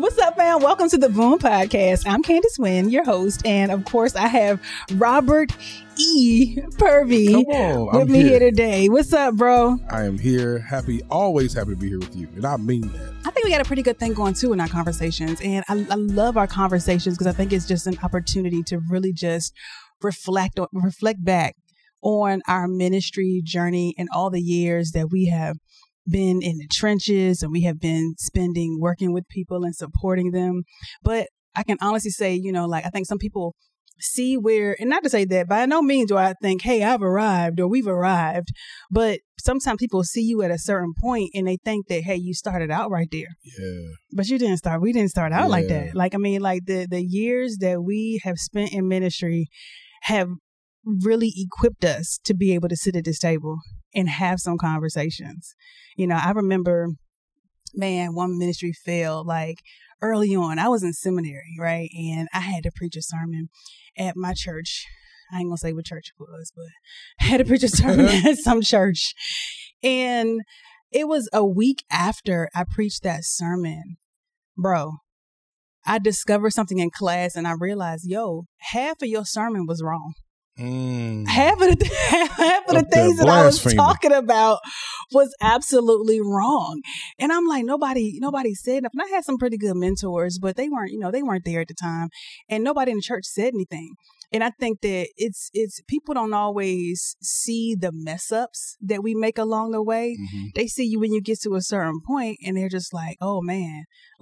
What's up, fam? Welcome to the Boom Podcast. I'm Candace Wynn, your host, and of course, I have Robert E. Purvey with me here today. What's up, bro? I am here. Always happy to be here with you, and I mean that. I think we got a pretty good thing going too in our conversations, and I love our conversations because I think it's just an opportunity to really just reflect back on our ministry journey and all the years that we have been in the trenches and we have been spending working with people and supporting them. But I can honestly say, I think some people see where, and not to say that by no means do I think, hey, I've arrived or we've arrived, but sometimes people see you at a certain point and they think that, hey, you started out right there. Yeah. But we didn't start out like that. The years that we have spent in ministry have really equipped us to be able to sit at this table and have some conversations. I remember, one ministry failed early on. I was in seminary, right? And I had to preach a sermon at my church. I ain't gonna say what church it was, but I had to preach a sermon at some church. And it was a week after I preached that sermon, bro, I discovered something in class and I realized, half of your sermon was wrong. Half of the things that I was talking about was absolutely wrong. And I'm like, nobody said enough. And I had some pretty good mentors, but they weren't there at the time. And nobody in the church said anything. And I think that it's people don't always see the mess ups that we make along the way. Mm-hmm. They see you when you get to a certain point and they're just like, oh man,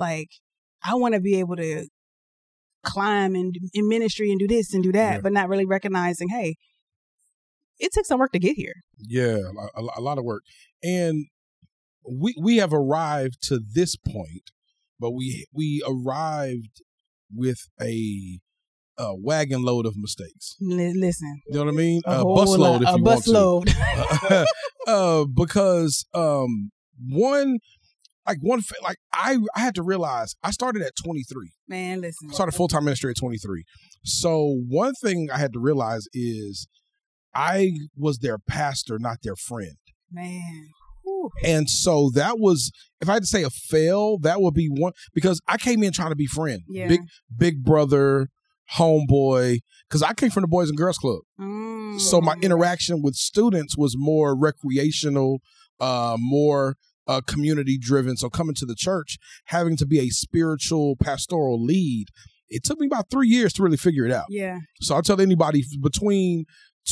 I want to be able to climb in ministry and do this and do that, but not really recognizing, hey, it took some work to get here. Yeah, a lot of work. And we have arrived to this point, but we arrived with a wagon load of mistakes. Listen. You know what I mean? A bus load if you want to. Because I had to realize I started at 23. Man, listen. I started full-time ministry at 23. So one thing I had to realize is I was their pastor, not their friend. Man. Whew. And so that was, if I had to say a fail, that would be one, because I came in trying to be friend. Yeah. Big brother, homeboy, because I came from the Boys and Girls Club. So my interaction with students was more recreational, more community driven. So coming to the church, having to be a spiritual pastoral lead, it took me about 3 years to really figure it out. Yeah. So I tell anybody between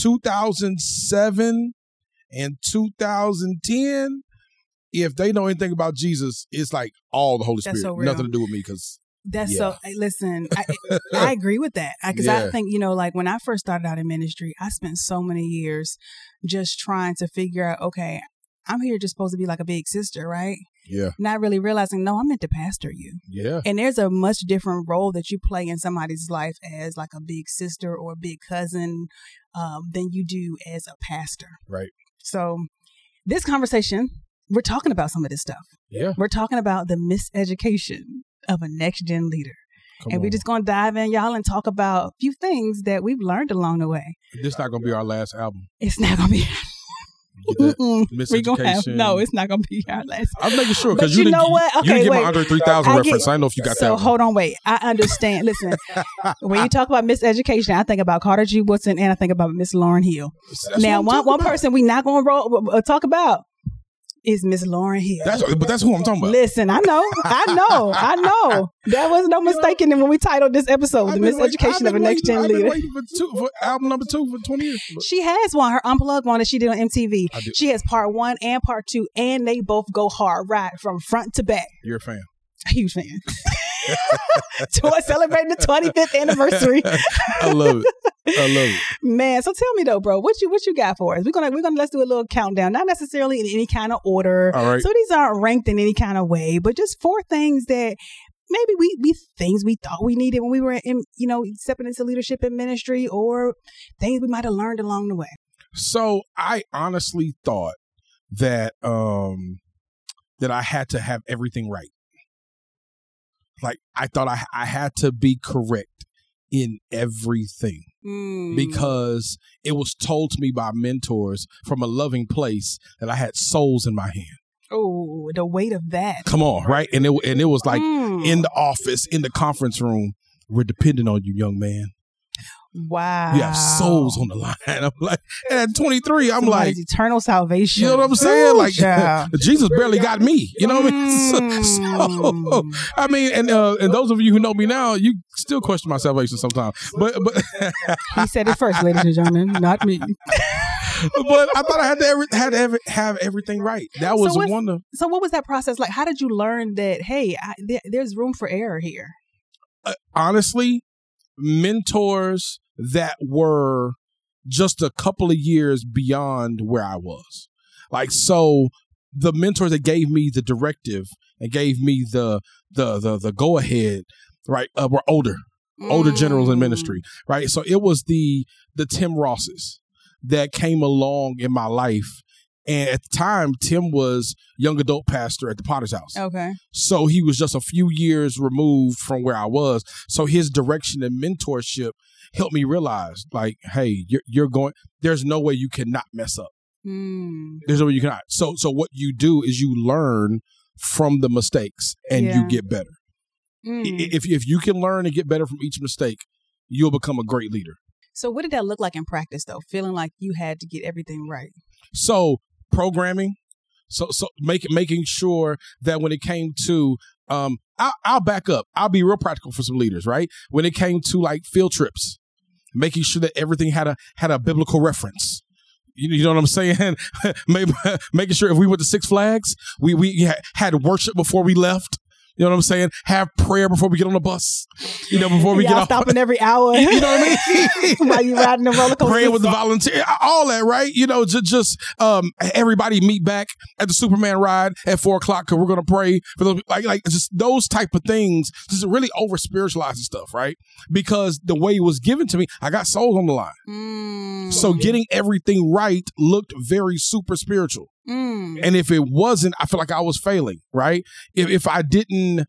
2007 and 2010, if they know anything about Jesus, it's like all the Holy Spirit. So nothing to do with me because listen, I agree with that. Because I think, when I first started out in ministry, I spent so many years just trying to figure out, okay, I'm here just supposed to be like a big sister, right? Yeah. Not really realizing, no, I'm meant to pastor you. Yeah. And there's a much different role that you play in somebody's life as like a big sister or a big cousin than you do as a pastor. Right. So this conversation, we're talking about some of this stuff. Yeah. We're talking about the miseducation of a next-gen leader. We're just going to dive in, y'all, and talk about a few things that we've learned along the way. This is not going to be our last album. It's not going to be. Miseducation. No, it's not gonna be our last. I'm making sure because you know what? Okay, you didn't get my Andre 3000 reference. I don't know if you got that. So hold on, wait. I understand. Listen, when you talk about miseducation, I think about Carter G. Woodson and I think about Miss Lauryn Hill. Now, one person we not gonna talk about is Miss Lauryn Hill. That's who I'm talking about. Listen, I know. There was no mistaking it when we titled this episode, The Miseducation of a Next Gen Leader. I've been waiting for album number 2 for 20 years. She has one, her Unplugged one that she did on MTV. She has part 1 and part 2, and they both go hard, right, from front to back. You're a fan. A huge fan. Celebrating the 25th anniversary. I love it. Man, so tell me though, bro, what you got for us? We're gonna let's do a little countdown, not necessarily in any kind of order. All right. So these aren't ranked in any kind of way, but just 4 things that maybe we thought we needed when we were in, stepping into leadership in ministry, or things we might have learned along the way. So I honestly thought that that I had to have everything right. Like I thought I had to be correct in everything because it was told to me by mentors from a loving place that I had souls in my hand. Oh, the weight of that. Come on, right? And it was like in the office, in the conference room, we're depending on you, young man. Wow. You have souls on the line. I'm like, and at 23, I'm Somebody's like, eternal salvation. you know what I'm saying? Like, child. Jesus barely got me. You know what I mean? So, I mean, and those of you who know me now, you still question my salvation sometimes. But he said it first, ladies and gentlemen, not me. But I thought I had to have everything right. That was one of. So what was that process like? How did you learn that? Hey, there's room for error here. Honestly, mentors that were just a couple of years beyond where I was. Like, so the mentors that gave me the directive and gave me the go ahead, right, were older generals in ministry, right? So it was the Tim Rosses that came along in my life. And at the time, Tim was young adult pastor at the Potter's House. Okay. So he was just a few years removed from where I was. So his direction and mentorship helped me realize, like, hey, you're going, there's no way you cannot mess up. There's no way you cannot. So what you do is you learn from the mistakes and you get better. If you can learn and get better from each mistake, you'll become a great leader. So what did that look like in practice, though? Feeling like you had to get everything right. So programming, so making sure that when it came to, I'll back up. I'll be real practical for some leaders, right? When it came to like field trips, making sure that everything had a biblical reference. You know what I'm saying? Making sure if we went to Six Flags, we had worship before we left. You know what I'm saying? Have prayer before we get on the bus. You know, before we get off. Stopping every hour. You know what I mean? While you riding the roller coaster. Praying with the volunteer, all that, right? You know, just everybody meet back at the Superman ride at 4:00 because we're gonna pray for those, like just those type of things. Just really over spiritualizing stuff, right? Because the way it was given to me, I got souls on the line. So getting everything right looked very super spiritual. And if it wasn't, I feel like I was failing, right? If I didn't,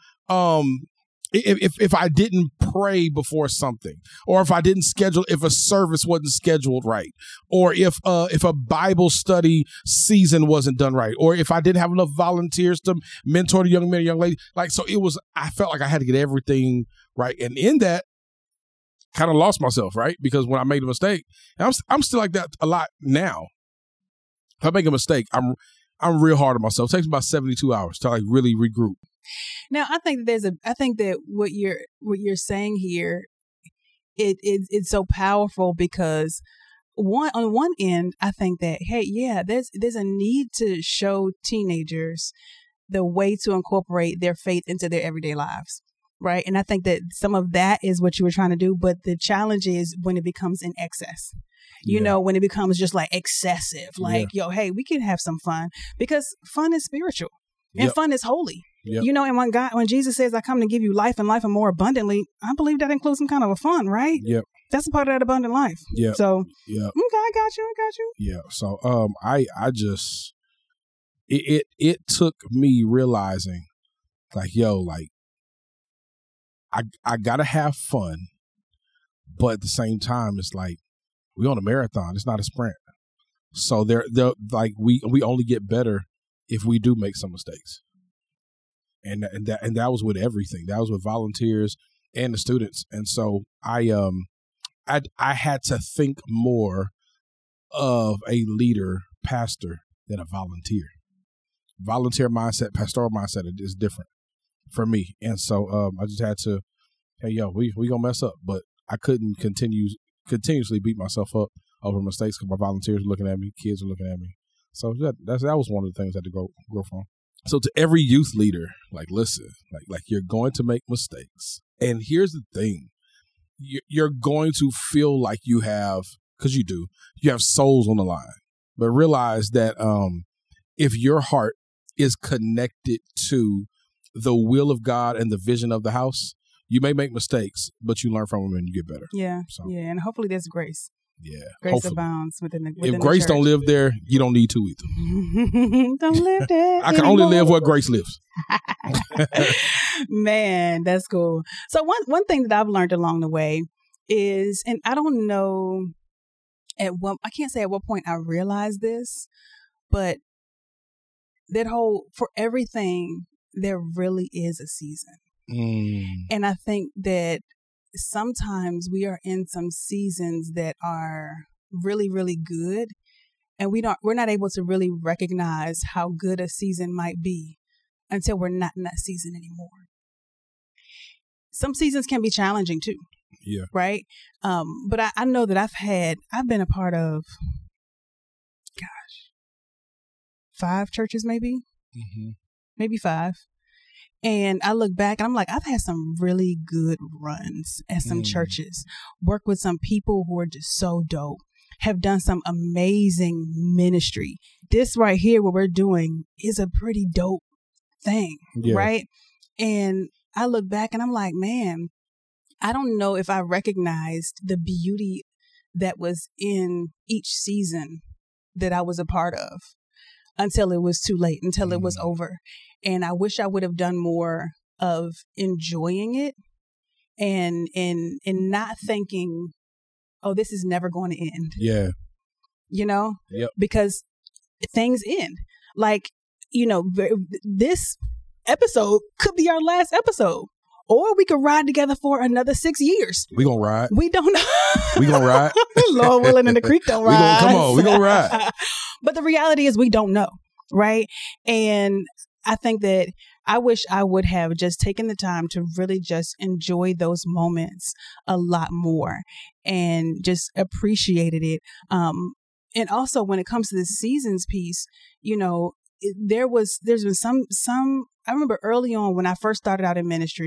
if I didn't pray before something, or if I didn't schedule, if a service wasn't scheduled right, or if a Bible study season wasn't done right, or if I didn't have enough volunteers to mentor the young men and young ladies, like, so it was, I felt like I had to get everything right. And in that, kind of lost myself, right? Because when I made a mistake, and I'm still like that a lot now. If I make a mistake, I'm real hard on myself. It takes about 72 hours to like really regroup. Now, I think that what you're saying here, it's so powerful because on one end, I think that, hey, yeah, there's a need to show teenagers the way to incorporate their faith into their everyday lives. Right. And I think that some of that is what you were trying to do. But the challenge is when it becomes in excess. You know, when it becomes just like excessive, like, yo, hey, we can have some fun, because fun is spiritual and fun is holy. You know, and when Jesus says, I come to give you life and life and more abundantly, I believe that includes some kind of a fun, right? Yep. That's a part of that abundant life. Yeah. So, okay, I got you. Yeah. So, I just, it took me realizing like, yo, like, I gotta have fun, but at the same time, it's like, we on a marathon. It's not a sprint. So they're like we only get better if we do make some mistakes. And that was with everything. That was with volunteers and the students. And so I had to think more of a leader, pastor, than a volunteer. Volunteer mindset, pastoral mindset is different for me. And so I just had to, hey, yo, we gonna mess up, but I couldn't continuously beat myself up over mistakes because my volunteers were looking at me, kids were looking at me. So that was one of the things I had to grow from. So to every youth leader, like, listen, like you're going to make mistakes. And here's the thing. You're going to feel like you have, because you have souls on the line. But realize that if your heart is connected to the will of God and the vision of the house, you may make mistakes, but you learn from them and you get better. Yeah, and hopefully there's grace. Yeah, grace hopefully abounds within the if grace church. Don't live there, you don't need to either. Don't live there. I can only live where grace lives. Man, that's cool. So one thing that I've learned along the way is, and I don't know I can't say at what point I realized this, but for everything, there really is a season. And I think that sometimes we are in some seasons that are really, really good, and we're not able to really recognize how good a season might be until we're not in that season anymore. Some seasons can be challenging too. Yeah. Right. But I know that I've been a part of, 5 churches, maybe, maybe 5. And I look back and I'm like, I've had some really good runs at some churches, worked with some people who are just so dope, have done some amazing ministry. This right here, what we're doing is a pretty dope thing. Yeah. Right. And I look back and I'm like, man, I don't know if I recognized the beauty that was in each season that I was a part of until it was too late, until it was over. And I wish I would have done more of enjoying it and not thinking, oh, this is never going to end. Yeah. You know? Yep. Because things end. Like, you know, this episode could be our last episode. Or we could ride together for another 6 years. We gonna ride. We don't know. We gonna ride. Lord willing, and the creek don't ride. Come on, we gonna ride. But the reality is we don't know, right? And I think that I wish I would have just taken the time to really just enjoy those moments a lot more and just appreciated it. And also when it comes to the seasons piece, you know, there's been some, I remember early on when I first started out in ministry,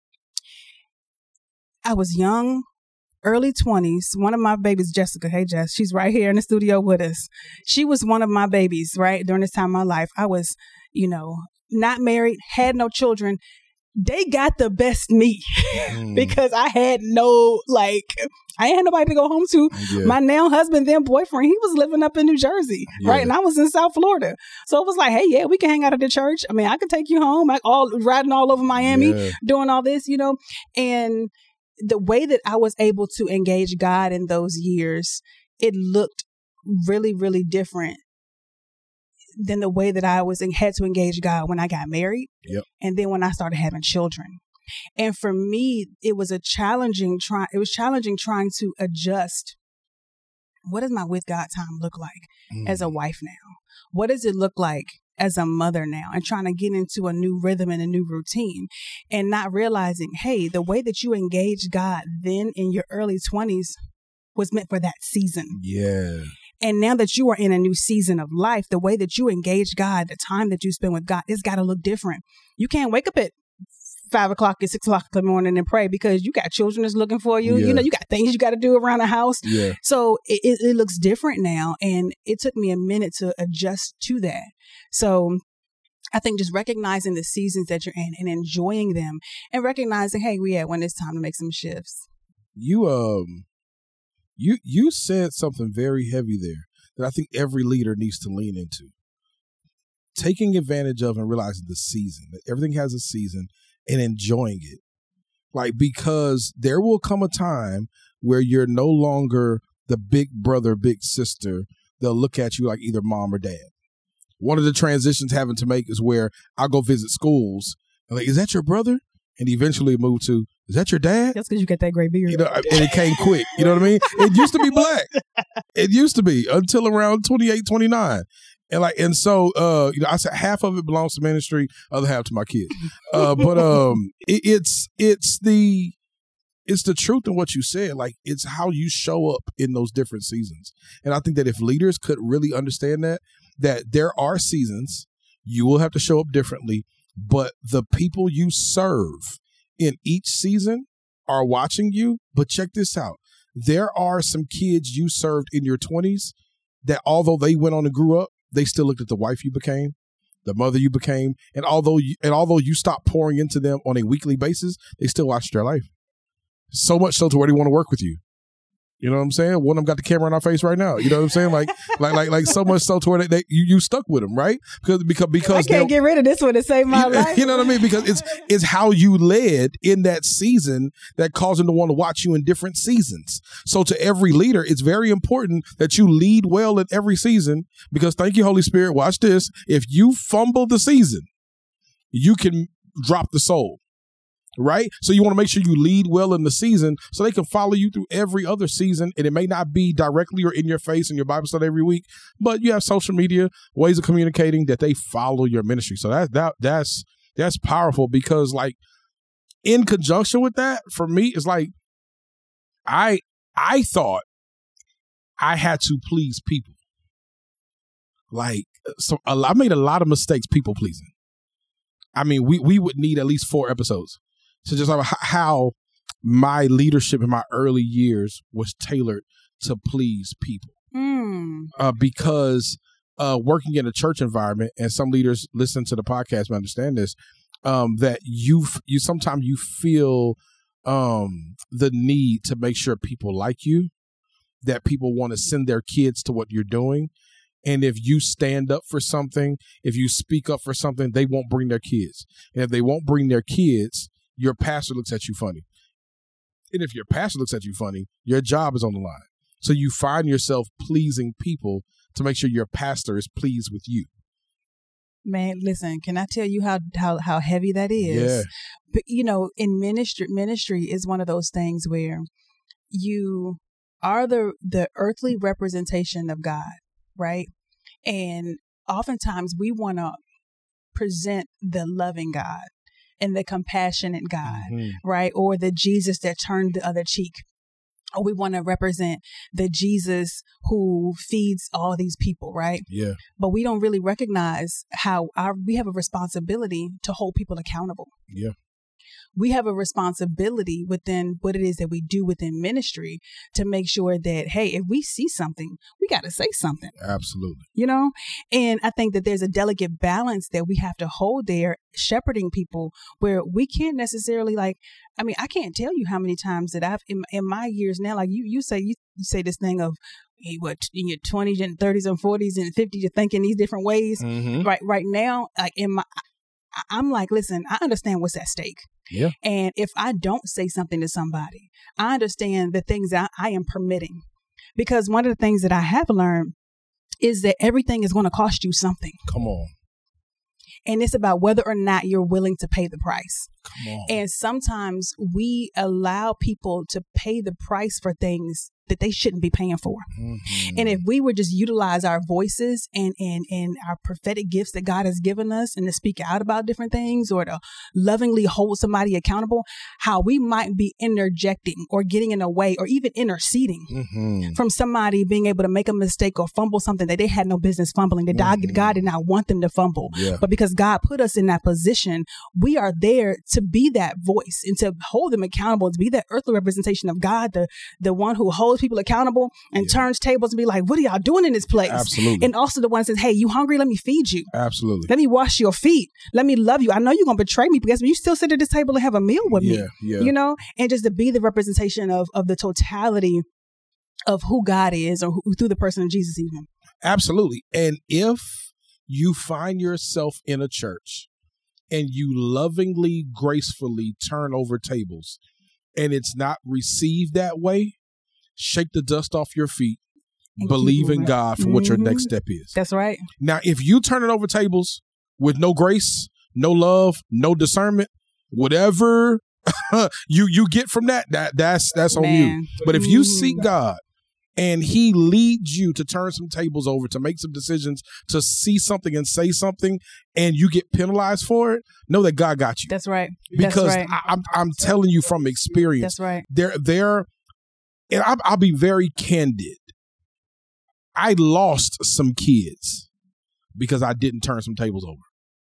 I was young, early 20s. One of my babies, Jessica, hey Jess, she's right here in the studio with us. She was one of my babies, right? During this time of my life, I was, you know, not married, had no children. They got the best me because I had no, I ain't had nobody to go home to. Yeah. My now husband, then boyfriend, he was living up in New Jersey, right? And I was in South Florida. So it was like, hey, yeah, we can hang out at the church. I mean, I could take you home, riding all over Miami, doing all this, you know, and the way that I was able to engage God in those years, it looked really, really different than the way that I had to engage God when I got married. Yep. And then when I started having children. And for me, it was challenging trying to adjust. What does my with God time look like as a wife now? What does it look like as a mother now, and trying to get into a new rhythm and a new routine, and not realizing, hey, the way that you engage God then in your early 20s was meant for that season. Yeah. And now that you are in a new season of life, the way that you engage God, the time that you spend with God, it's got to look different. You can't wake up at 5 o'clock and 6 o'clock in the morning and pray because you got children that's looking for you. Yeah. You know, you got things you got to do around the house. Yeah. So it looks different now. And it took me a minute to adjust to that. So I think just recognizing the seasons that you're in and enjoying them and recognizing, hey, when it's time to make some shifts. You said something very heavy there that I think every leader needs to lean into. Taking advantage of and realizing the season, that everything has a season, and enjoying it. Because there will come a time where you're no longer the big brother, big sister. They'll look at you like either mom or dad. One of the transitions having to make is where I go visit schools. And is that your brother? And eventually move to, is that your dad? That's because you got that gray beard. You know, and it came quick. You know what I mean? It used to be black. It used to be until around 28, 29. And so I said half of it belongs to ministry, other half to my kids. It's the truth in what you said. It's how you show up in those different seasons. And I think that if leaders could really understand that there are seasons, you will have to show up differently, but the people you serve in each season are watching you. But check this out. There are some kids you served in your 20s that although they went on and grew up, they still looked at the wife you became, the mother you became, and although you stopped pouring into them on a weekly basis, they still watched their life. So much so to where they want to work with you. You know what I'm saying? One of them got the camera in our face right now. You know what I'm saying? Like so much so to where you stuck with them, right? Because I can't get rid of this one to save my life. You know what I mean? Because it's how you led in that season that caused them to want to watch you in different seasons. So to every leader, it's very important that you lead well in every season, because thank you, Holy Spirit. Watch this. If you fumble the season, you can drop the soul. Right? So you want to make sure you lead well in the season so they can follow you through every other season. And it may not be directly or in your face in your Bible study every week, but you have social media, ways of communicating that they follow your ministry. So that's powerful, because like in conjunction with that, for me, it's like I thought I had to please people. Like, so I made a lot of mistakes people pleasing. I mean, we would need at least 4 episodes. So just like how my leadership in my early years was tailored to please people. Because working in a church environment, and some leaders listen to the podcast and understand this, that you sometimes you feel the need to make sure people like you, that people want to send their kids to what you're doing. And if you stand up for something, if you speak up for something, they won't bring their kids. And if they won't bring their kids, your pastor looks at you funny. And if your pastor looks at you funny, your job is on the line. So you find yourself pleasing people to make sure your pastor is pleased with you. Man, listen, can I tell you how heavy that is? Yeah. But, you know, in ministry is one of those things where you are the earthly representation of God, right? And oftentimes we want to present the loving God and the compassionate God, right? Or the Jesus that turned the other cheek. Or we want to represent the Jesus who feeds all these people, right? Yeah. But we don't really recognize how we have a responsibility to hold people accountable. Yeah. We have a responsibility within what it is that we do within ministry to make sure that, hey, if we see something, we got to say something. Absolutely. You know, and I think that there's a delicate balance that we have to hold there, shepherding people, where we can't necessarily I can't tell you how many times that I've in my years now, like you say this thing of what in your 20s and 30s and 40s and 50s, you're thinking these different ways. Right now, like I'm like, listen, I understand what's at stake. Yeah. And if I don't say something to somebody, I understand the things that I am permitting. Because one of the things that I have learned is that everything is going to cost you something. Come on. And it's about whether or not you're willing to pay the price. Come on. And sometimes we allow people to pay the price for things that they shouldn't be paying for. And if we would just utilize our voices and our prophetic gifts that God has given us, and to speak out about different things, or to lovingly hold somebody accountable, how we might be interjecting or getting in the way, or even interceding from somebody being able to make a mistake or fumble something that they had no business fumbling, that God did not want them to fumble. Yeah. But because God put us in that position, we are there to be that voice and to hold them accountable, to be that earthly representation of God, the one who holds people accountable and turns tables and be like, what are y'all doing in this place? Absolutely. And also the one that says, hey, you hungry? Let me feed you. Absolutely. Let me wash your feet. Let me love you. I know you're going to betray me, because you still sit at this table and have a meal with me. Yeah. You know, and just to be the representation of the totality of who God is, or through the person of Jesus even. Absolutely. And if you find yourself in a church and you lovingly, gracefully turn over tables and it's not received that way, shake the dust off your feet, and believe in God for what your next step is. That's right. Now, if you turn it over tables with no grace, no love, no discernment, whatever you get from that's on you. But if you seek God and he leads you to turn some tables over, to make some decisions, to see something and say something, and you get penalized for it, know that God got you. That's right. Because That's right. I'm telling you from experience. That's right. And I'll be very candid. I lost some kids because I didn't turn some tables over.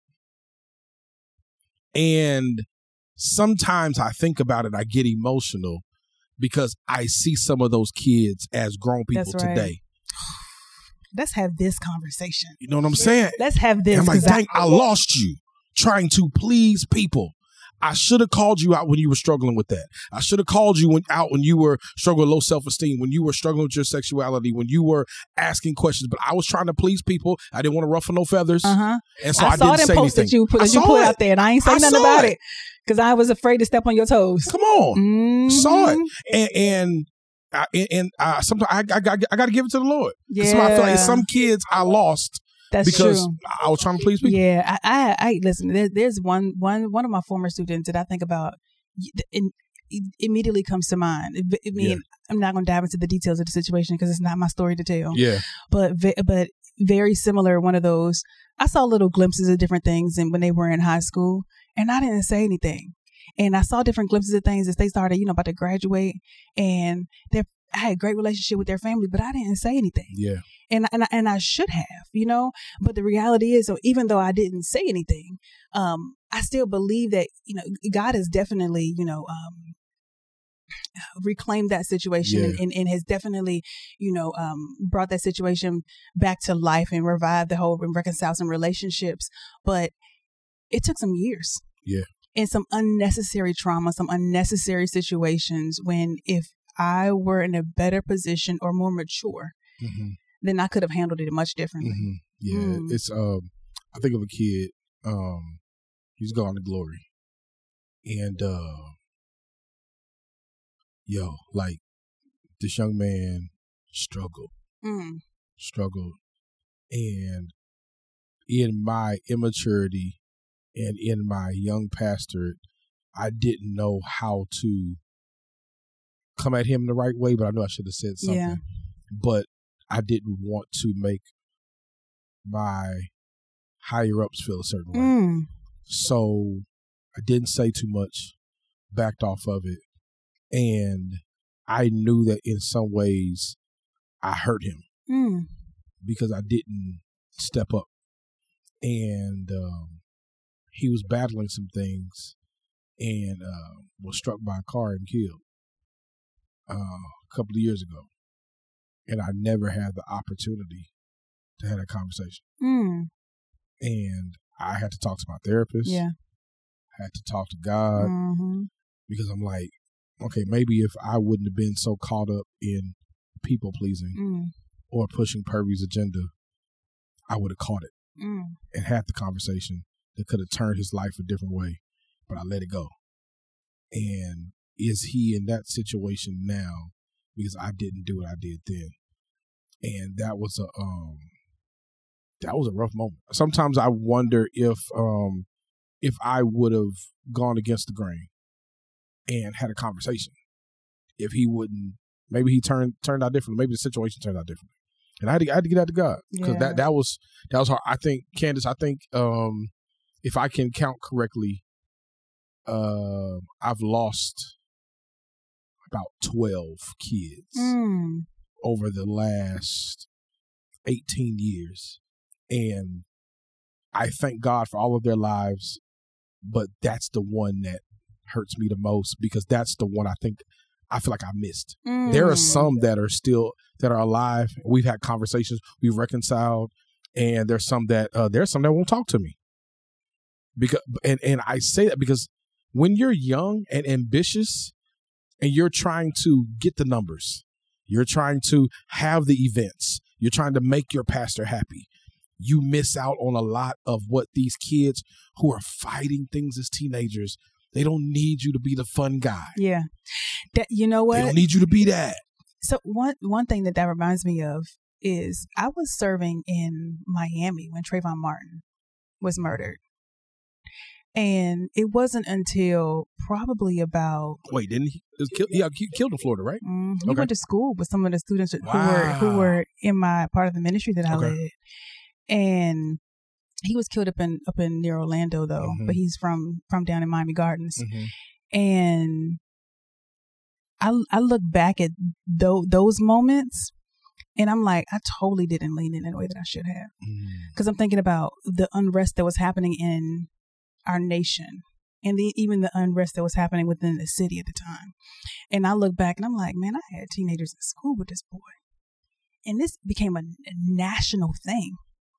And sometimes I think about it, I get emotional, because I see some of those kids as grown people today. Let's have this conversation. You know what I'm saying? Let's have this. And I'm like, dang, I lost you trying to please people. I should have called you out when you were struggling with that. I should have called you out when you were struggling with low self-esteem, when you were struggling with your sexuality, when you were asking questions. But I was trying to please people. I didn't want to ruffle no feathers. And so I didn't say anything. You put out there, and I ain't say nothing about it because I was afraid to step on your toes. Come on. Saw it. And sometimes I got to give it to the Lord. Yeah. I feel like some kids I lost. That's because true. I was trying to please people. Yeah, I listen. There's one of my former students that I think about, and it immediately comes to mind. I mean, I'm not going to dive into the details of the situation because it's not my story to tell. Yeah, but very similar. One of those. I saw little glimpses of different things, and when they were in high school, and I didn't say anything. And I saw different glimpses of things as they started, about to graduate, and I had a great relationship with their family, but I didn't say anything. Yeah. And I should have, but the reality is, so even though I didn't say anything, I still believe that, God has definitely, reclaimed that situation and has definitely, brought that situation back to life and revived the whole and reconciled some relationships. But it took some years. Yeah. And some unnecessary trauma, some unnecessary situations when if I were in a better position or more mature, then I could have handled it much differently. Yeah, it's I think of a kid. He's gone to glory, and like this young man struggled, and in my immaturity and in my young pastorate, I didn't know how to come at him the right way, but I knew I should have said something. Yeah. But I didn't want to make my higher ups feel a certain way. So I didn't say too much, backed off of it. And I knew that in some ways I hurt him because I didn't step up. And he was battling some things and was struck by a car and killed a couple of years ago. And I never had the opportunity to have that conversation. And I had to talk to my therapist. Yeah. I had to talk to God because I'm like, okay, maybe if I wouldn't have been so caught up in people pleasing or pushing Purvey's agenda, I would have caught it and had the conversation that could have turned his life a different way. But I let it go. And is he in that situation now because I didn't do what I did then? And that was a rough moment. Sometimes I wonder if I would have gone against the grain and had a conversation, if he wouldn't, maybe he turned out differently. Maybe the situation turned out differently. And I had to get out to God because that was hard. I think, Candace, if I can count correctly, I've lost about 12 kids over the last 18 years. And I thank God for all of their lives, but that's the one that hurts me the most because that's the one I feel like I missed. There are some that are alive. We've had conversations, we've reconciled, and there's some that won't talk to me. Because and I say that because when you're young and ambitious and you're trying to get the numbers, you're trying to have the events, you're trying to make your pastor happy, you miss out on a lot of what these kids who are fighting things as teenagers, they don't need you to be the fun guy. Yeah. You know what? They don't need you to be that. So one thing that reminds me of is I was serving in Miami when Trayvon Martin was murdered. And it wasn't until probably about... Wait, didn't he? He killed in Florida, right? He went to school with some of the students who were in my part of the ministry that I led. And he was killed up in near Orlando, though. But he's from down in Miami Gardens. And I look back at those moments, and I'm like, I totally didn't lean in the way that I should have. Because I'm thinking about the unrest that was happening in our nation and even the unrest that was happening within the city at the time. And I look back and I'm like, man, I had teenagers in school with this boy. And this became a national thing.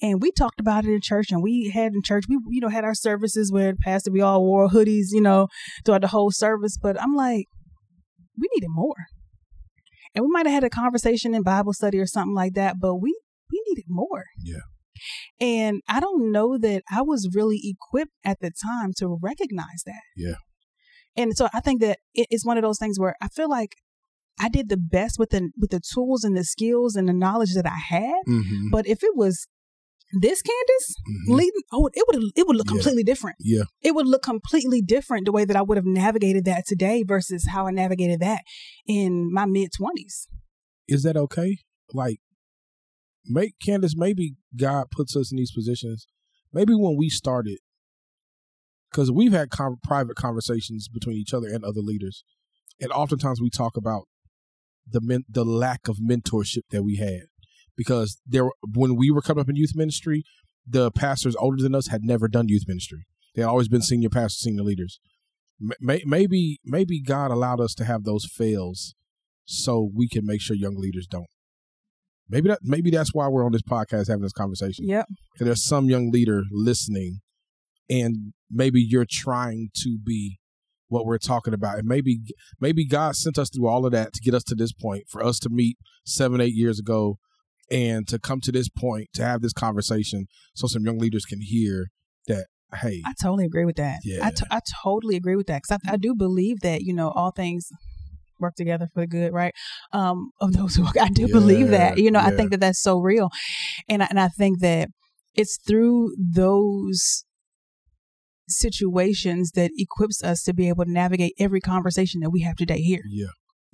And we talked about it in church, and we had had our services where the pastor, we all wore hoodies, throughout the whole service. But I'm like, we needed more. And we might have had a conversation in Bible study or something like that, but we needed more. Yeah. And I don't know that I was really equipped at the time to recognize that. Yeah. And so I think that it's one of those things where I feel like I did the best with the tools and the skills and the knowledge that I had. Mm-hmm. But if it was this Candace leading, it would look completely different. Yeah. It would look completely different the way that I would have navigated that today versus how I navigated that in my mid-20s. Is that okay? Like, Candace, maybe God puts us in these positions. Maybe when we started, because we've had private conversations between each other and other leaders, and oftentimes we talk about the lack of mentorship that we had. Because when we were coming up in youth ministry, the pastors older than us had never done youth ministry. They had always been senior pastors, senior leaders. Maybe God allowed us to have those fails so we can make sure young leaders don't. Maybe that's why we're on this podcast having this conversation. Yep. Because there's some young leader listening, and maybe you're trying to be what we're talking about. And maybe God sent us through all of that to get us to this point, for us to meet 7-8 years ago, and to come to this point, to have this conversation so some young leaders can hear that, hey. I totally agree with that. Yeah. I totally agree with that. Because I do believe that, all things work together for the good, right? Of those who, I do believe that, I think that that's so real. And I think that it's through those situations that equips us to be able to navigate every conversation that we have today here. Yeah.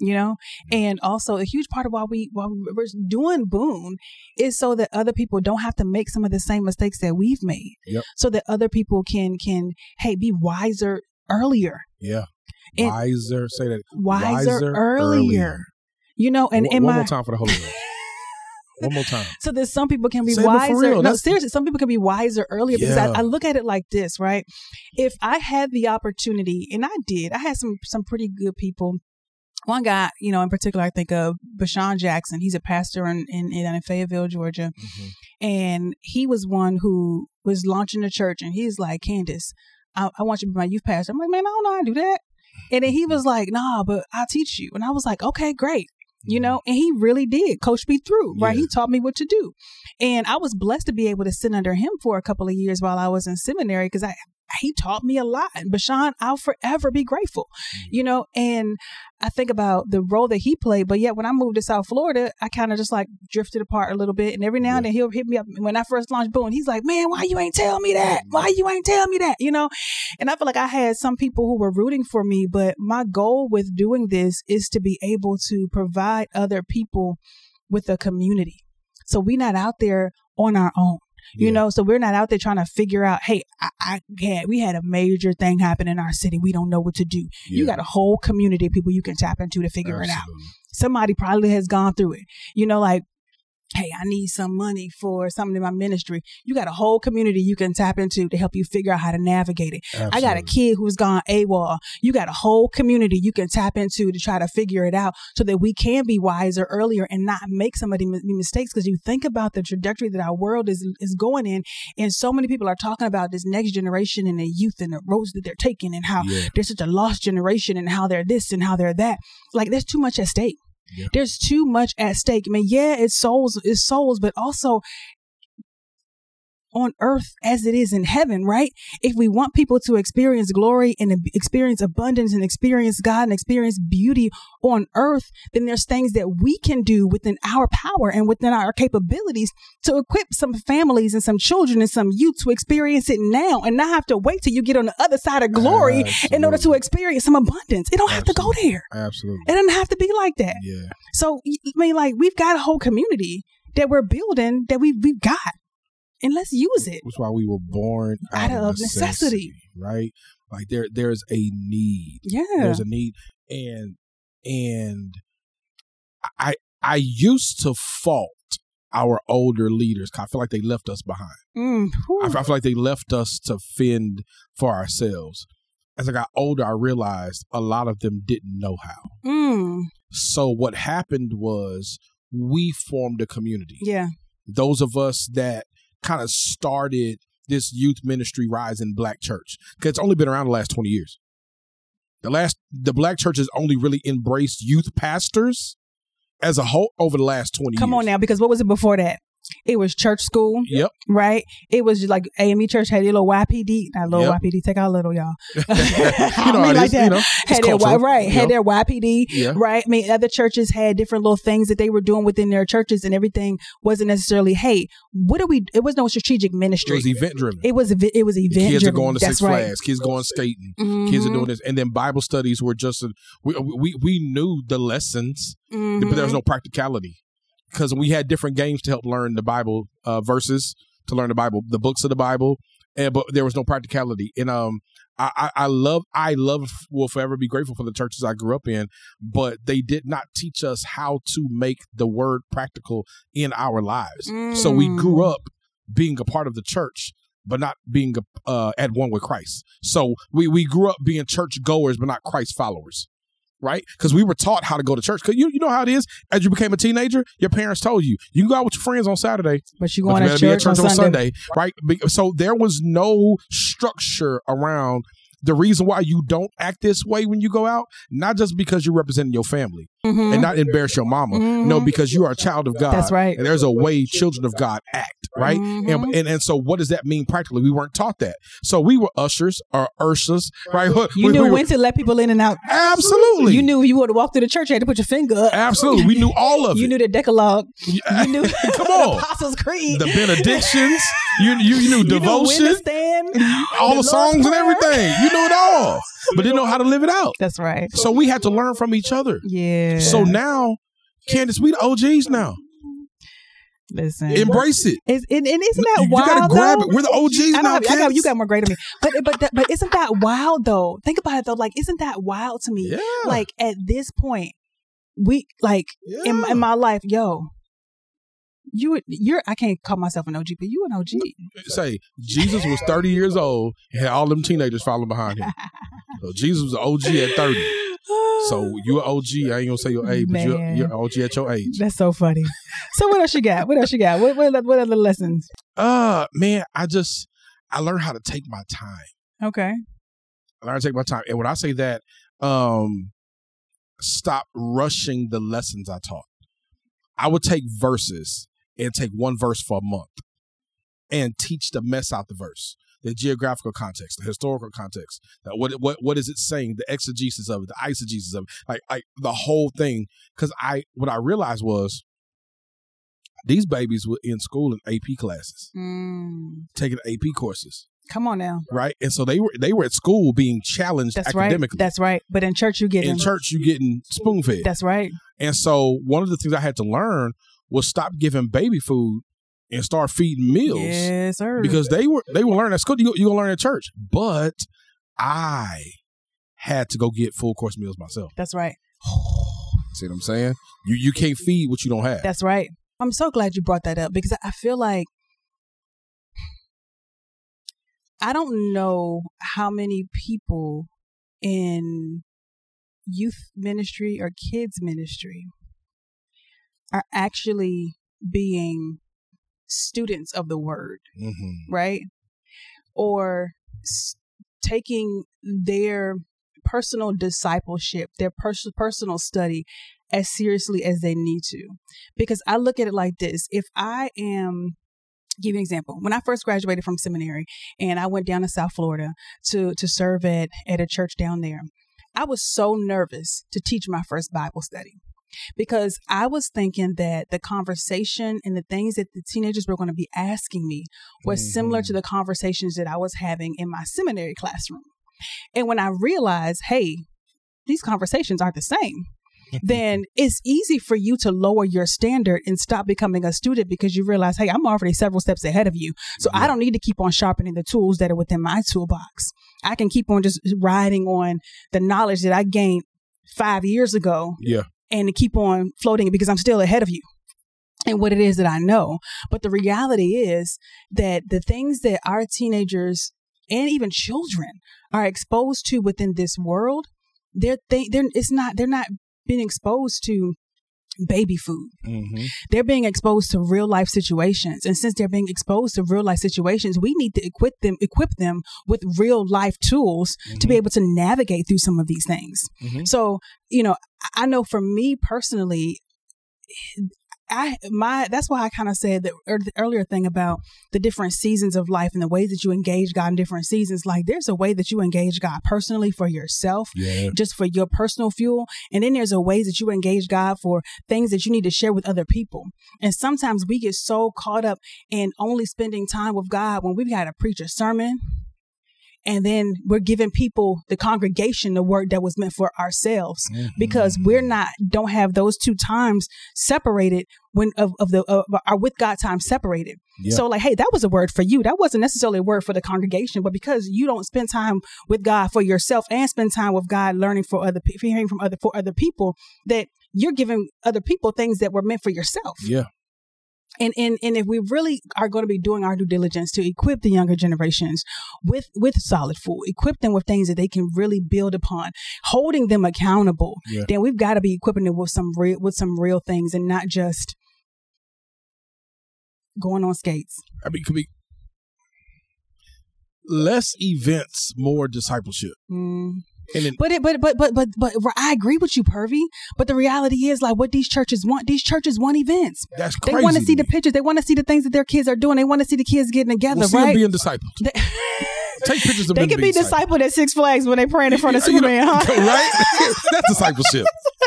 And also a huge part of why we're doing Boone is so that other people don't have to make some of the same mistakes that we've made. Yep. So that other people can be wiser earlier. Yeah. Wiser, say that. Wiser earlier. And one more time for the Holy Ghost. One more time. So that some people can be wiser. No, seriously, some people can be wiser earlier, because I look at it like this, right? If I had the opportunity, and I had some pretty good people. One guy, in particular, I think of Bashan Jackson. He's a pastor in Fayetteville, Georgia. Mm-hmm. And he was one who was launching a church. And he's like, Candace, I want you to be my youth pastor. I'm like, man, I don't know how to do that. And then he was like, nah, but I'll teach you. And I was like, okay, great. And he really did coach me through, right? Yeah. He taught me what to do. And I was blessed to be able to sit under him for a couple of years while I was in seminary, because he taught me a lot. And Bashan, I'll forever be grateful, and I think about the role that he played. But yet when I moved to South Florida, I kind of just like drifted apart a little bit. And every now and then he'll hit me up. When I first launched Boone, he's like, man, why you ain't tell me that? Why you ain't tell me that? And I feel like I had some people who were rooting for me. But my goal with doing this is to be able to provide other people with a community. So we're not out there on our own. So we're not out there trying to figure out, hey, we had a major thing happen in our city. We don't know what to do. Yeah. You got a whole community of people you can tap into to figure it out. Somebody probably has gone through it. Like, hey, I need some money for something in my ministry. You got a whole community you can tap into to help you figure out how to navigate it. Absolutely. I got a kid who's gone AWOL. You got a whole community you can tap into to try to figure it out so that we can be wiser earlier and not make some of the mistakes. Because you think about the trajectory that our world is going in, and so many people are talking about this next generation and the youth and the roads that they're taking, and how they're such a lost generation, and how they're this and how they're that. Like, there's too much at stake. Yeah. There's too much at stake. I mean, it's souls, but also on earth as it is in heaven, right? If we want people to experience glory and experience abundance and experience God and experience beauty on earth, then there's things that we can do within our power and within our capabilities to equip some families and some children and some youth to experience it now, and not have to wait till you get on the other side of glory in order to experience some abundance. It don't have to go there. Absolutely. It doesn't have to be like that. Yeah. So, I mean, like, we've got a whole community that we're building that we've got. And let's use it. That's why we were born out of necessity, right? Like there's a need. Yeah. There's a need. And I used to fault our older leaders. I feel like they left us behind. I feel like they left us to fend for ourselves. As I got older, I realized a lot of them didn't know how. So what happened was we formed a community. Yeah. Those of us that kind of started this youth ministry rise in Black church, because it's only been around the last 20 years. The Black church has only really embraced youth pastors as a whole over the last 20 years. Come on now, because what was it before that? It was church school. Yep. Right? It was just like AME Church had a little YPD. Not little YPD. Take out little, y'all. You know, like that. You know, had their had their YPD. Yeah. Right? I mean, other churches had different little things that they were doing within their churches, and everything wasn't necessarily, hey, what do we? It was no strategic ministry. It was event driven. It was event driven. Kids are going to Six Flags. Kids going skating. Kids are doing this, and then Bible studies were just we knew the lessons, but there was no practicality. Because we had different games to help learn the Bible verses, to learn the Bible, the books of the Bible, but there was no practicality. And I will forever be grateful for the churches I grew up in, but they did not teach us how to make the word practical in our lives. So we grew up being a part of the church, but not being at one with Christ. So we grew up being church goers, but not Christ followers. Right? Because we were taught how to go to church. Because you know how it is. As you became a teenager, your parents told you can go out with your friends on Saturday, but you going to church on Sunday. Right? So there was no structure around the reason why you don't act this way when you go out, not just because you're representing your family and not embarrass your mama. No, because you are a child of God. That's right. And there's a way children of God act. Right. And so what does that mean practically? We weren't taught that. So we were ushers or ushers. Right. You knew when to let people in and out. Absolutely. You knew if you wanted to walk through the church, you had to put your finger up. Absolutely. We knew all of it. You knew the Decalogue. You knew come on. the Apostles' Creed. The benedictions. You knew devotion. You knew all the songs and everything. You knew it all. But didn't know how to live it out. That's right. So we had to learn from each other. Yeah. So now, Candace, we the OGs now. Listen, embrace it. And isn't that wild? You gotta grab though? it. We're the OGs now. You got more great than me. But isn't that wild though? Think about it though. Like, isn't that wild to me? Yeah. Like at this point, we like in my life, you're I can't call myself an OG, but you an OG. Say Jesus was 30 years old and had all them teenagers following behind him. So Jesus was an OG at 30. So you're an OG. I ain't gonna say your age, but you're an OG at your age. That's so funny. So what else you got? What other lessons? Man, I learned how to take my time. Okay. I learned to take my time. And when I say that, stop rushing the lessons I taught. I would take verses and take one verse for a month and teach the mess out the verse. The geographical context, the historical context, what is it saying, the exegesis of it, the eisegesis of it, like the whole thing. Because what I realized was these babies were in school in AP classes, taking AP courses. Come on now, right? And so they were at school being challenged academically. That's right. But in church, you're getting spoon fed. That's right. And so one of the things I had to learn was stop giving baby food and start feeding meals. Yes, sir. Because they were learning at school. You're going to learn at church. But I had to go get full course meals myself. That's right. See what I'm saying? You can't feed what you don't have. That's right. I'm so glad you brought that up because I feel like I don't know how many people in youth ministry or kids ministry are actually being students of the word, right? Or taking their personal discipleship, their personal study as seriously as they need to. Because I look at it like this. If I am, give you an example. When I first graduated from seminary and I went down to South Florida to serve at a church down there, I was so nervous to teach my first Bible study. Because I was thinking that the conversation and the things that the teenagers were going to be asking me was similar to the conversations that I was having in my seminary classroom. And when I realized, hey, these conversations aren't the same, then it's easy for you to lower your standard and stop becoming a student because you realize, hey, I'm already several steps ahead of you. So I don't need to keep on sharpening the tools that are within my toolbox. I can keep on just riding on the knowledge that I gained 5 years ago. Yeah. And to keep on floating it because I'm still ahead of you and what it is that I know. But the reality is that the things that our teenagers and even children are exposed to within this world, they're not being exposed to baby food. They're being exposed to real life situations. And since they're being exposed to real life situations, we need to equip them with real life tools to be able to navigate through some of these things. So, I know for me personally, that's why I kind of said the earlier thing about the different seasons of life and the ways that you engage God in different seasons. Like there's a way that you engage God personally for yourself, just for your personal fuel. And then there's a ways that you engage God for things that you need to share with other people. And sometimes we get so caught up in only spending time with God when we've got to preach a sermon. And then we're giving people, the congregation, the word that was meant for ourselves, because don't have those two times separated when our with God time separated. So like, hey, that was a word for you. That wasn't necessarily a word for the congregation, but because you don't spend time with God for yourself and spend time with God learning for hearing from other people, that you're giving other people things that were meant for yourself. Yeah. And if we really are going to be doing our due diligence to equip the younger generations with solid food, equip them with things that they can really build upon, holding them accountable, then we've got to be equipping them with some real things and not just going on skates. I mean, it could be less events, more discipleship. But I agree with you, Purvey. But the reality is, like, what these churches want events. That's crazy. They want to see the pictures. They want to see the things that their kids are doing. They want to see the kids getting together, see right? them being discipled. Take pictures of them. They can be discipled at Six Flags when they praying in front of Superman, right? That's discipleship.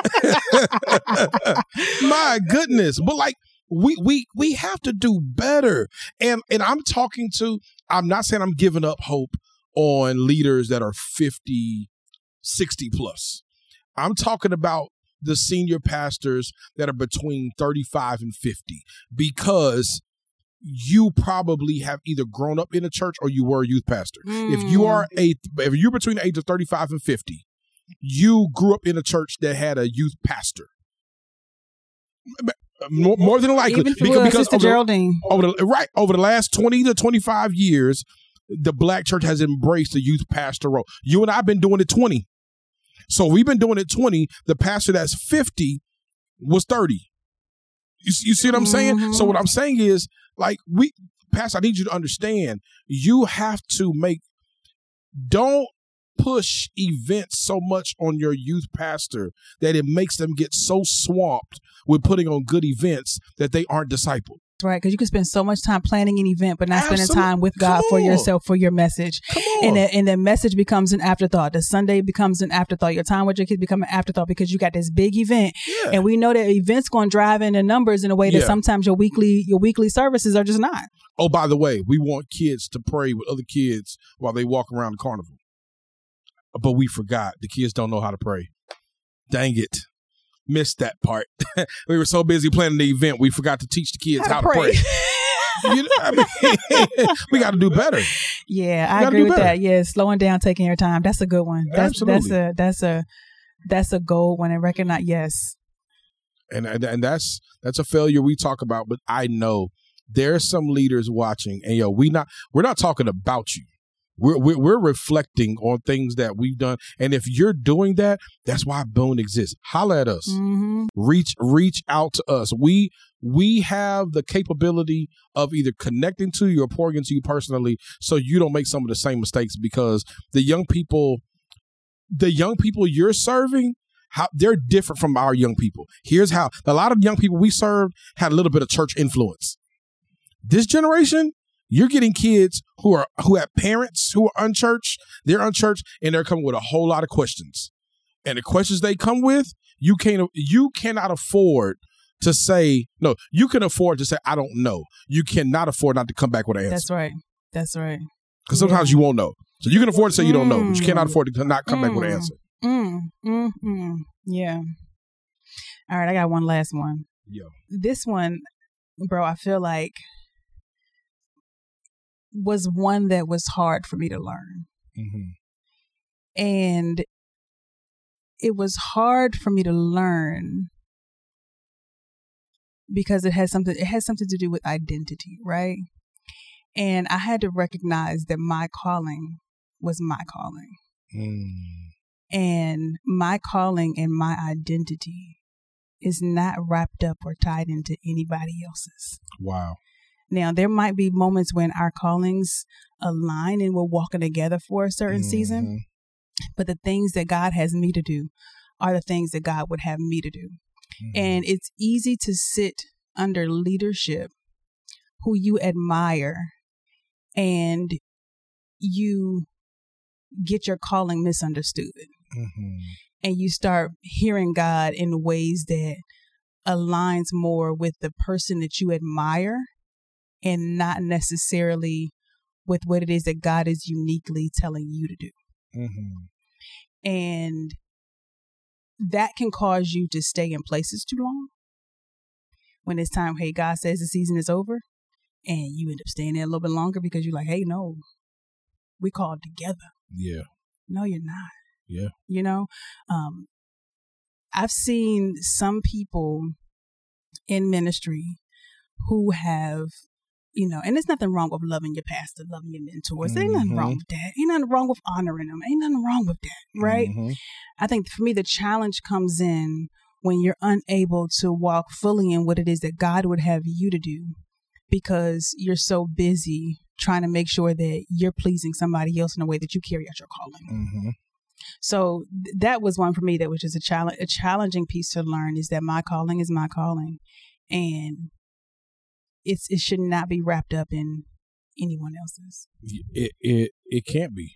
My goodness. But like, we have to do better. And I'm not saying I'm giving up hope on leaders that are 50, 60 plus. I'm talking about the senior pastors that are between 35 and 50, because you probably have either grown up in a church or you were a youth pastor. If you're between the age of 35 and 50, you grew up in a church that had a youth pastor. More than likely, even because Sister Geraldine. Over the last 20 to 25 years, the Black church has embraced the youth pastor role. You and I have been doing it 20. So we've been doing it 20. The pastor that's 50 was 30. You see what I'm saying? So what I'm saying is, like, Pastor, I need you to understand, you have to don't push events so much on your youth pastor that it makes them get so swamped with putting on good events that they aren't discipled. Right, because you can spend so much time planning an event, but not spending time with God for yourself, for your message. And the message becomes an afterthought. The Sunday becomes an afterthought. Your time with your kids become an afterthought because you got this big event. Yeah. And we know that events going to drive in the numbers in a way that sometimes your weekly services are just not. Oh, by the way, we want kids to pray with other kids while they walk around the carnival. But we forgot. The kids don't know how to pray. Dang it. Missed that part. We were so busy planning the event, we forgot to teach the kids how to pray. We got to do better. Yeah, I agree with that. Yeah, slowing down, taking your time. That's a good one. Absolutely. That's a goal one, and recognize. Yes. And that's a failure we talk about, but I know there's some leaders watching, and we're not talking about you. We're reflecting on things that we've done. And if you're doing that, that's why Boone exists. Holla at us. Reach out to us. We have the capability of either connecting to you or pouring into you personally, so you don't make some of the same mistakes, because the young people you're serving, they're different from our young people. Here's how. A lot of young people we served had a little bit of church influence. This generation, you're getting kids who have parents who are unchurched. They're unchurched, and they're coming with a whole lot of questions. And the questions they come with, you cannot afford to say no. You can afford to say I don't know. You cannot afford not to come back with an answer. That's right. Because sometimes you won't know. So you can afford to say you don't know, but you cannot afford to not come back with an answer. Yeah. All right, I got one last one. Yo. This one, bro, I feel like was one that was hard for me to learn. And it was hard for me to learn because it has something to do with identity, right? And I had to recognize that my calling was my calling. And my calling and my identity is not wrapped up or tied into anybody else's. Wow. Now, there might be moments when our callings align and we're walking together for a certain season, but the things that God has me to do are the things that God would have me to do. And it's easy to sit under leadership who you admire and you get your calling misunderstood. And you start hearing God in ways that aligns more with the person that you admire and not necessarily with what it is that God is uniquely telling you to do. And that can cause you to stay in places too long. When it's time, hey, God says the season is over, and you end up staying there a little bit longer because you're like, hey, no, we called together. Yeah. No, you're not. Yeah. You know, I've seen some people in ministry who have, you know, and there's nothing wrong with loving your pastor, loving your mentors. There ain't nothing wrong with that. Ain't nothing wrong with honoring them. Ain't nothing wrong with that, right? I think for me, the challenge comes in when you're unable to walk fully in what it is that God would have you to do because you're so busy trying to make sure that you're pleasing somebody else in a way that you carry out your calling. So that was one for me that was just a challenging piece to learn, is that my calling is my calling, and it should not be wrapped up in anyone else's. It can't be.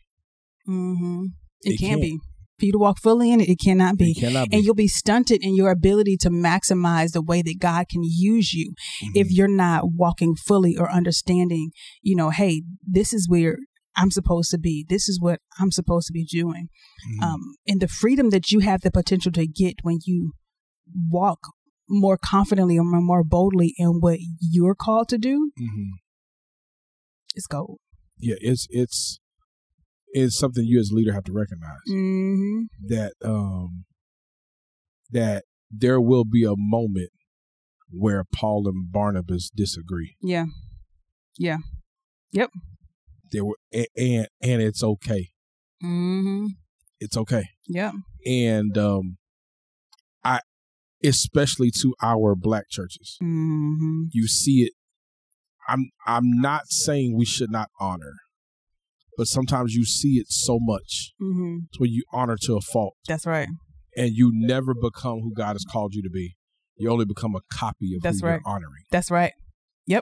It can't be. For you to walk fully in it, it cannot be. It cannot be. And you'll be stunted in your ability to maximize the way that God can use you if you're not walking fully or understanding, you know, hey, this is where I'm supposed to be. This is what I'm supposed to be doing. And the freedom that you have the potential to get when you walk more confidently or more boldly in what you're called to do, it's gold. Yeah, it's something you as a leader have to recognize that that there will be a moment where Paul and Barnabas disagree. Yeah. Yep. There were, and it's okay. It's okay. Yeah. And I, especially to our Black churches, you see it. I'm not saying we should not honor, but sometimes you see it so much to where you honor to a fault. That's right. And you never become who God has called you to be. You only become a copy of who you're honoring. That's right. Yep.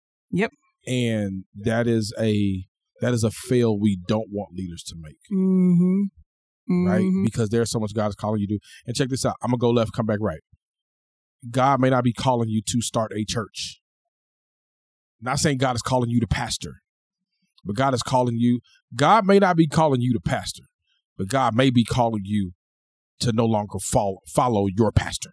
And that is a fail we don't want leaders to make. Right? Because there's so much God is calling you to do. And check this out. I'm going to go left, come back right. God may not be calling you to start a church. Not saying God is calling you to pastor. But God is calling you. God may not be calling you to pastor, but God may be calling you to no longer follow your pastor.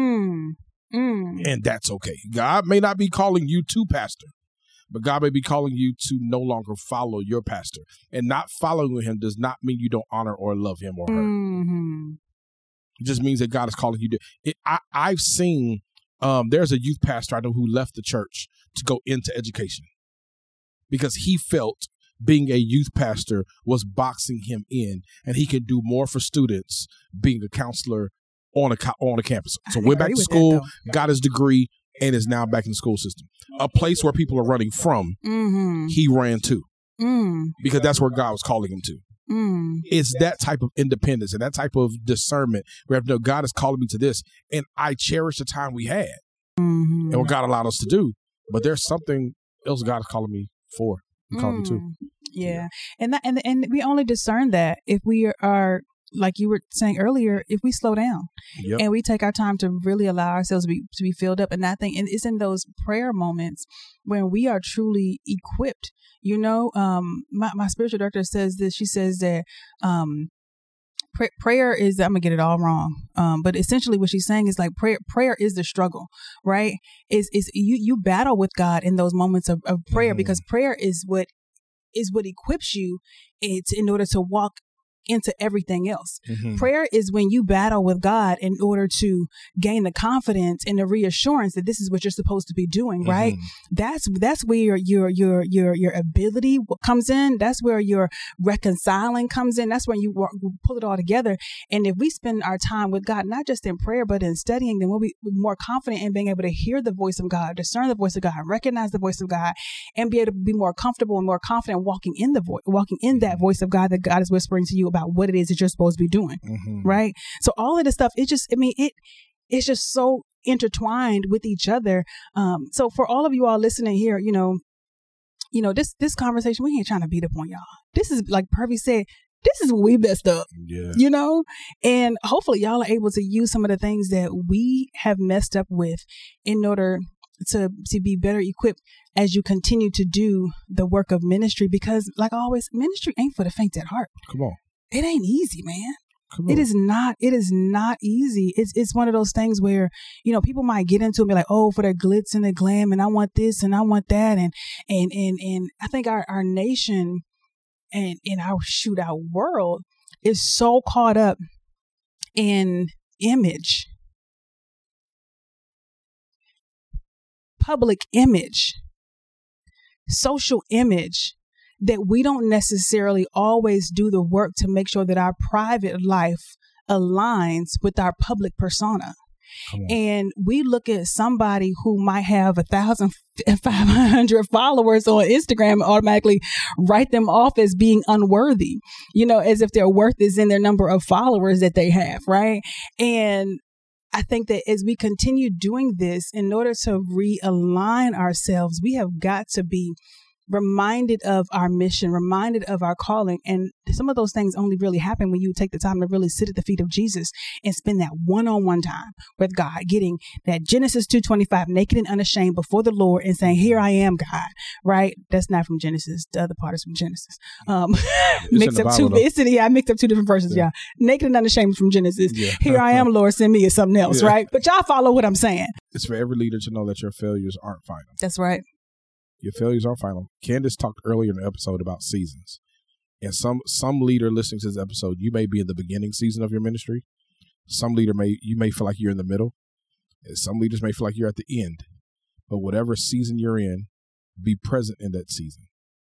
And that's okay. God may not be calling you to pastor, but God may be calling you to no longer follow your pastor. And not following him does not mean you don't honor or love him or her. It just means that God is calling you to. I've seen, there's a youth pastor I know who left the church to go into education, because he felt being a youth pastor was boxing him in, and he could do more for students being a counselor on a campus. So went back to school, got his degree, and is now back in the school system. A place where people are running from, he ran to, because that's where God was calling him to. It's that type of independence and that type of discernment where no, God is calling me to this, and I cherish the time we had and what God allowed us to do. But there's something else God is calling me for. He called me to. Yeah, and we only discern that if we are, like you were saying earlier, if we slow down and we take our time to really allow ourselves to be filled up. And I think it's in those prayer moments when we are truly equipped. You know, my spiritual director says this. She says that prayer is, I'm gonna get it all wrong, but essentially what she's saying is like prayer is the struggle, right? Is you battle with God in those moments of prayer, because prayer is what equips you. It's in order to walk into everything else. Mm-hmm. Prayer is when you battle with God in order to gain the confidence and the reassurance that this is what you're supposed to be doing, right? Mm-hmm. That's where your ability comes in. That's where your reconciling comes in. That's when you pull it all together. And if we spend our time with God, not just in prayer, but in studying, then we'll be more confident in being able to hear the voice of God, discern the voice of God, recognize the voice of God, and be able to be more comfortable and more confident walking in that voice of God that God is whispering to you about what it is that you're supposed to be doing. Mm-hmm. Right. So all of this stuff, it's just so intertwined with each other. So for all of you all listening here, this conversation, we ain't trying to beat up on y'all. This is like Purvi said, this is what we messed up, and hopefully y'all are able to use some of the things that we have messed up with in order to be better equipped as you continue to do the work of ministry, because like always, ministry ain't for the faint at heart. Come on. It ain't easy, man. Come on. It is not easy. It's one of those things where, people might get into it and be like, oh, for the glitz and the glam, and I want this and I want that. And I think our nation and in our world is so caught up in image, public image, social image, that we don't necessarily always do the work to make sure that our private life aligns with our public persona. And we look at somebody who might have 1,500 followers on Instagram and automatically write them off as being unworthy, as if their worth is in their number of followers that they have, right? And I think that as we continue doing this, in order to realign ourselves, we have got to be reminded of our mission, reminded of our calling. And some of those things only really happen when you take the time to really sit at the feet of Jesus and spend that one-on-one time with God, getting that Genesis 2:25, naked and unashamed before the Lord and saying, here I am, God, right? That's not from Genesis. The other part is from Genesis. Mixed up two. I mixed up two different verses, y'all. Naked and unashamed from Genesis. Yeah. Here I am, Lord, send me, is something else, right? But y'all follow what I'm saying. It's for every leader to know that your failures aren't final. That's right. Your failures are final. Candace talked earlier in the episode about seasons. And some leader listening to this episode, you may be in the beginning season of your ministry. Some leader you may feel like you're in the middle. And some leaders may feel like you're at the end. But whatever season you're in, be present in that season.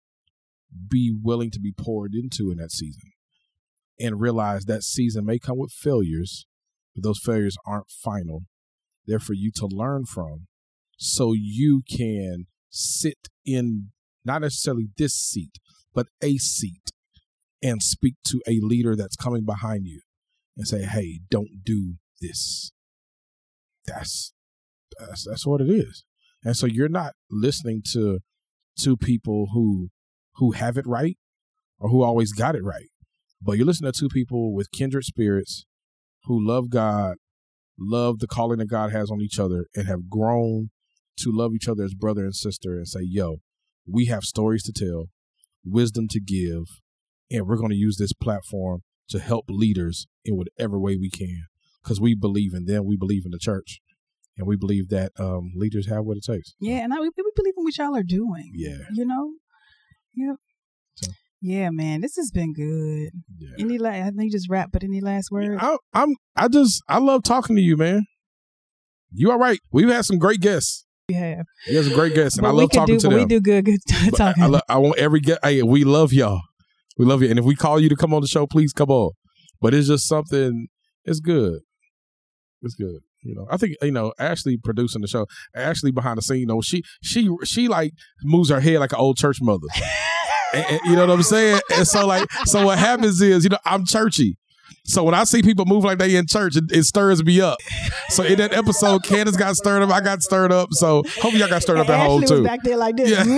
Be willing to be poured into in that season. And realize that season may come with failures, but those failures aren't final. They're for you to learn from, so you can sit in not necessarily this seat, but a seat, and speak to a leader that's coming behind you and say, hey, don't do this. That's what it is. And so you're not listening to people who have it right or who always got it right, but you're listening to two people with kindred spirits who love God, love the calling that God has on each other, and have grown to love each other as brother and sister, and say, yo, we have stories to tell, wisdom to give, and we're going to use this platform to help leaders in whatever way we can, because we believe in them, we believe in the church, and we believe that leaders have what it takes. Yeah, and we believe in what y'all are doing. Yeah. Yeah. So. Yeah, man, this has been good. Yeah. I think you just wrapped, but any last words? I love talking to you, man. You all right? We've had some great guests. We have. He has a great guest, and I love talking to them. We do good talking. I want every guest. Hey, we love y'all. We love you. And if we call you to come on the show, please come on. But it's just something, it's good. It's good. I think, Ashley producing the show, Ashley behind the scene, she like moves her head like an old church mother. and you know what I'm saying? And so what happens is, I'm churchy. So when I see people move like they in church, it stirs me up. So in that episode, Candace got stirred up. I got stirred up. So hope y'all got stirred up at home too. Was back there like this. Yeah.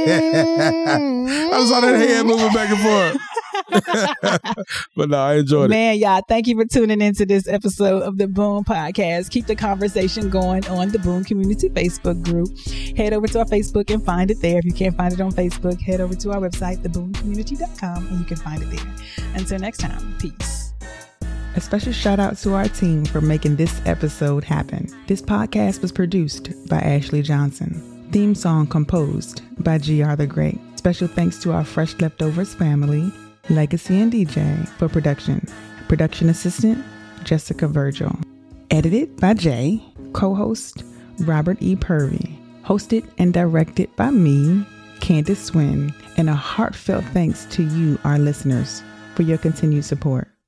I saw that head moving back and forth. But no, I enjoyed it. Man, y'all, thank you for tuning into this episode of the Boom Podcast. Keep the conversation going on the Boom Community Facebook group. Head over to our Facebook and find it there. If you can't find it on Facebook, head over to our website, theboomcommunity.com, and you can find it there. Until next time, peace. A special shout out to our team for making this episode happen. This podcast was produced by Ashley Johnson. Theme song composed by GR the Great. Special thanks to our Fresh Leftovers family. Legacy and DJ for production. Production assistant, Jessica Virgil. Edited by Jay. Co-host, Robert E. Purvey. Hosted and directed by me, Candace Swin. And a heartfelt thanks to you, our listeners, for your continued support.